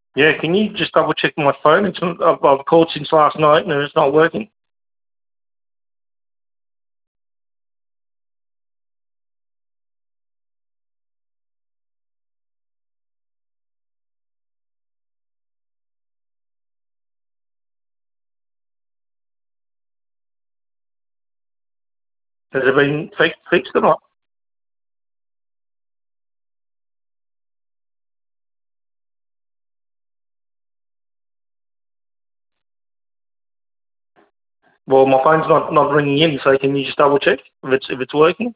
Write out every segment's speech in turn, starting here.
Yeah, can you just double check my phone? I've called since last night and it's not working. Has it been fixed or not? Well, my phone's not ringing in, so can you just double check if it's working?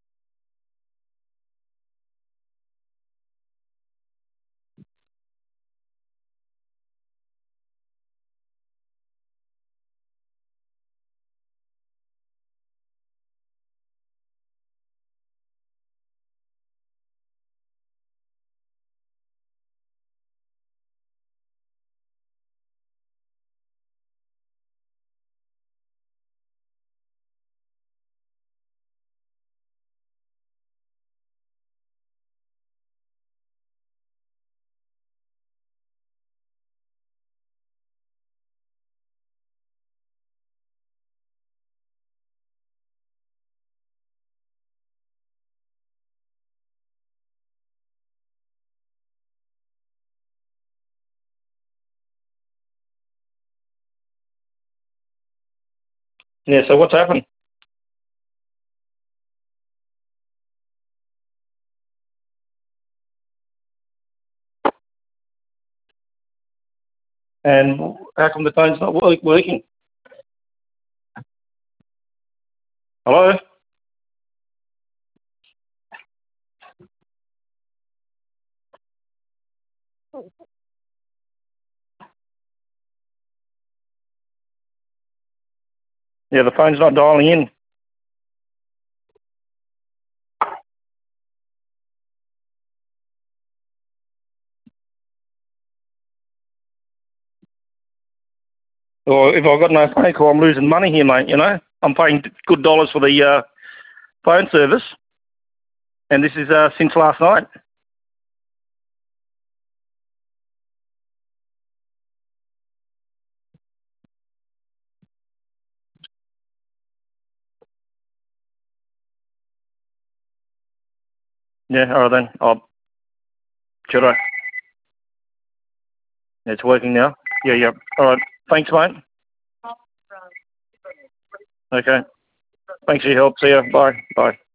Yeah. So what's happened? And how come the phone's not working? Hello? Yeah, the phone's not dialing in. Or if I've got no phone call, I'm losing money here, mate. You know, I'm paying good dollars for the phone service, and this is since last night. Yeah, all right then. Should I? It's working now. Yeah, yeah. All right. Thanks, mate. Okay. Thanks for your help. See ya. Bye. Bye.